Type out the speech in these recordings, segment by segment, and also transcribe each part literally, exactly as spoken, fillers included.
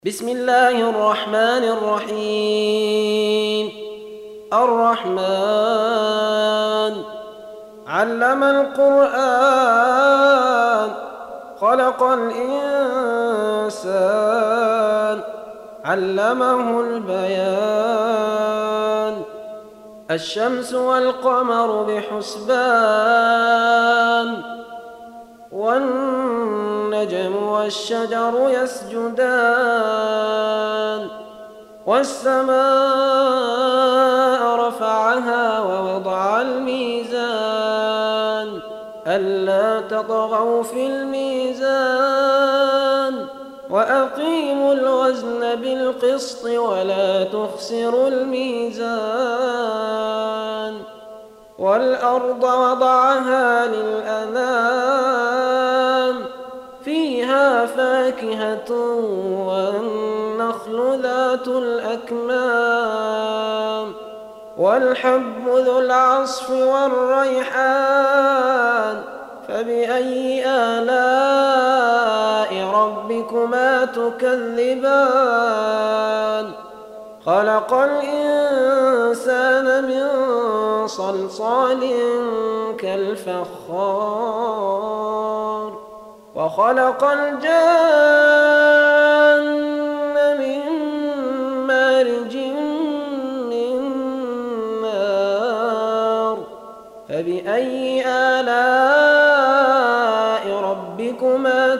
بسم الله الرحمن الرحيم. الرحمن علم القرآن خلق الإنسان علمه البيان. الشمس والقمر بحسبان والنجم والشجر يسجدان. والسماء رفعها ووضع الميزان ألا تطغوا في الميزان وأقيموا الوزن بالقسط ولا تخسروا الميزان. والأرض وضعها للأنام فيها فاكهة والنخل ذات الأكمام والحب ذو العصف والريحان. فبأي آلاء ربكما تكذبان؟ خلق الإنسان من صلصال كالفخار وخلق الجن من مارج من نار. فبأي آلاء ربكما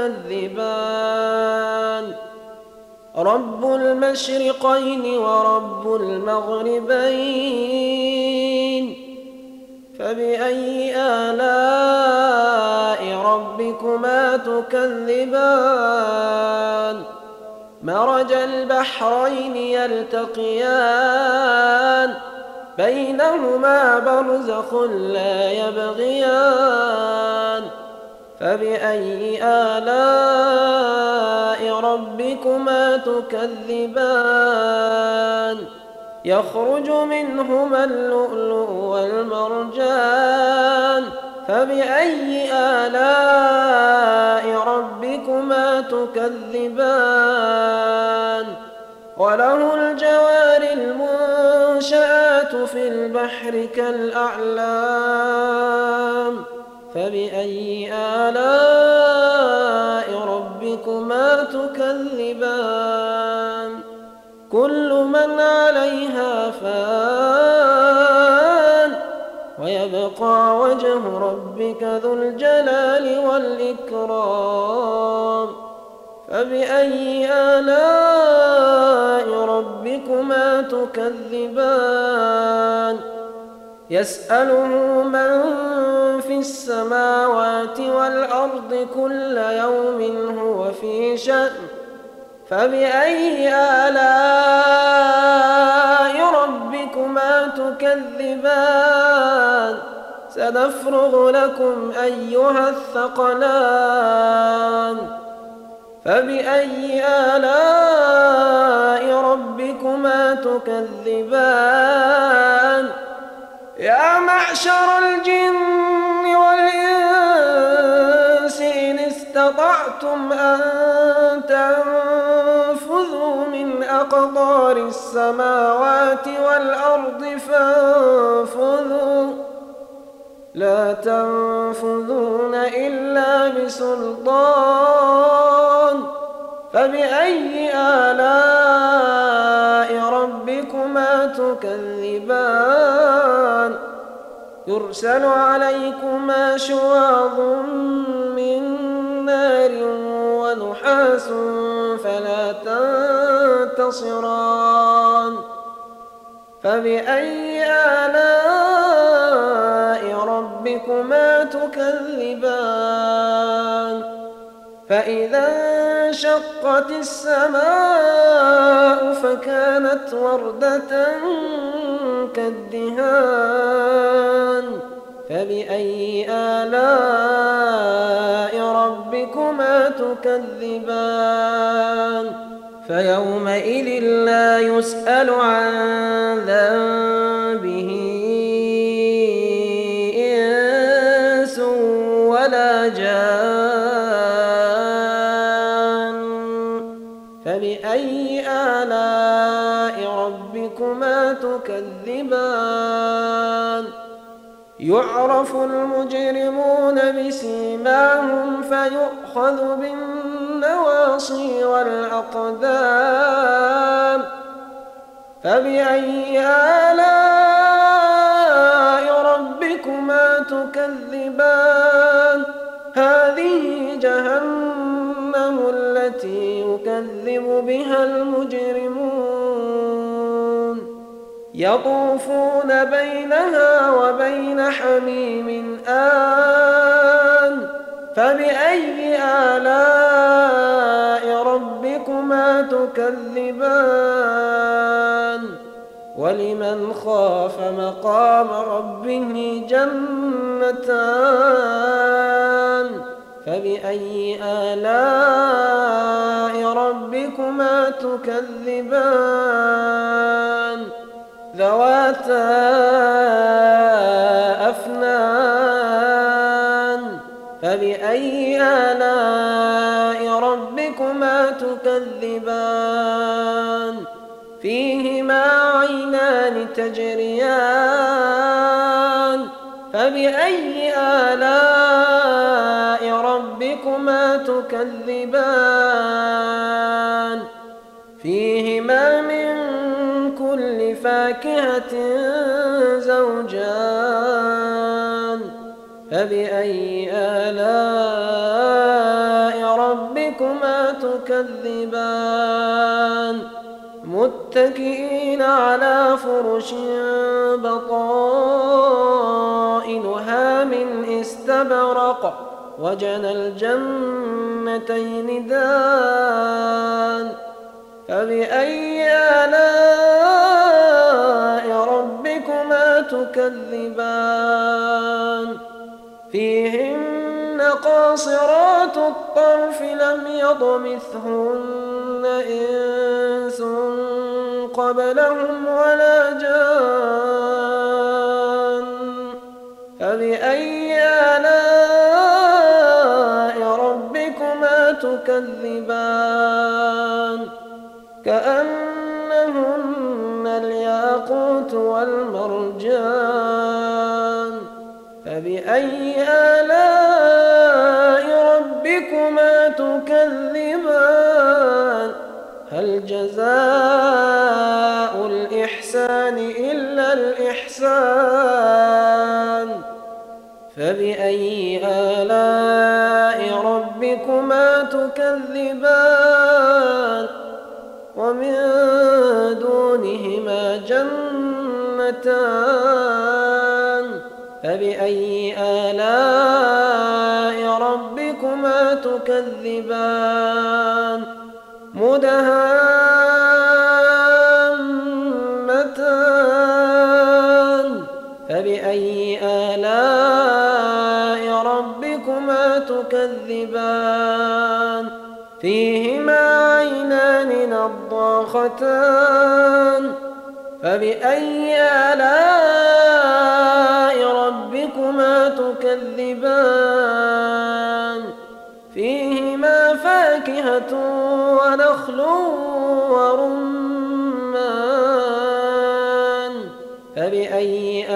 تكذبان؟ رب المشرقين ورب المغربين. فبأي آلاء ربكما تكذبان؟ مرج البحرين يلتقيان بينهما برزخ لا يبغيان. فبأي آلاء ربكما تكذبان؟ يخرج منهما اللؤلؤ والمرجان. فبأي آلاء ربكما تكذبان؟ وله الجوار المنشآت في البحر كالأعلام. فبأي آلاء ربكما تكذبان؟ كل من عليها فان ويبقى وجه ربك ذو الجلال والإكرام. فبأي آلاء ربكما تكذبان؟ يسأله من في السماوات والأرض كل يوم هو في شأن. فبأي آلاء ربكما تكذبان؟ سنفرغ لكم أيها الثقلان. فبأي آلاء ربكما تكذبان؟ يا معشر الجن والإنس إن استطعتم أن تنفذوا من أقطار السماوات والأرض فانفذوا لا تنفذون إلا بسلطان. فبأي آلاء ربكما تكذبان؟ يرسل عليكما شواظ من نار ونحاس فلا تنتصران. فبأي آلاء ربكما تكذبان؟ فإذا انشقت السماء فكانت وردة كالدهان. فبأي آلاء ربكما تكذبان؟ فيومئذ لا يسأل عن ذنبه إنس ولا جان. فبأي فبأي آلاء ربكما تكذبان يعرف المجرمون بسيماهم فيؤخذ بالنواصي والأقدام فبأي آلاء ربكما تكذبان هذه جهنم التي يكذب بها المجرمون يطوفون بينها وبين حميم آن فبأي آلاء ربكما تكذبان ولمن خاف مقام ربه جنتان فبأي آلاء ربكما تكذبان ذواتا أفنان فبأي آلاء ربكما تكذبان فيهما عينان تجريان فبأي آلاء ربكما تكذبان فيهما من كل فاكهة زوجان فبأي آلاء ربكما تكذبان متكئين على فرش بطائنها من استبرق وجنى الجنتين دان فبأي آلاء ربكما تكذبان فيهن قاصرات الطرف لم يطمثهن إنس قبلهم ولا جان فبأي آلاء ربكما تكذبان كأنهن الياقوت والمرجان فبأي آلاء ربكما تكذبان هل جزاء الإحسان إلا الإحسان فبأي آلاء ربكما تكذبان ومن دونهما جنتان فبأي آلاء ربكما تكذبان مدهامتان فبأي آلاء ربكما تكذبان فيهما عينان نضاختان فبأي آلاء ربكما تكذبان فيهما فاكهة ونخل ورمان فبأي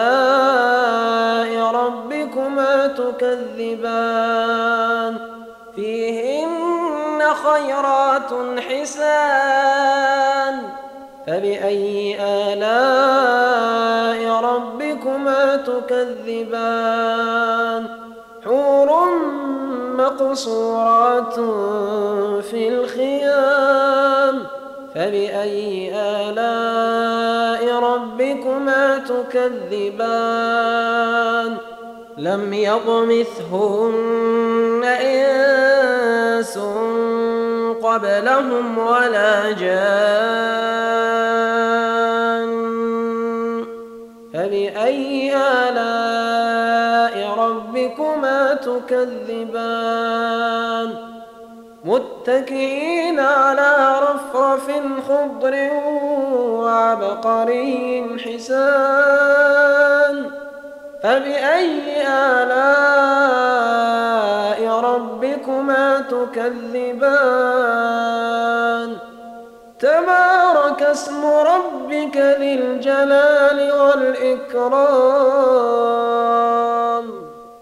آلاء ربكما تكذبان فيهن خيرات حسان فبأي آلاء ربكما تكذبان حور مقصورات في الخيام فبأي آلاء ربكما تكذبان لم يطمثهن إنس قبلهم ولا جان فبأي آلاء ربكما تكذبان متكئين على رفرف خضر وعبقري حسان فبأي آلاء ربكما تكذبان تبارك اسم ربك ذي الجلال والإكرام.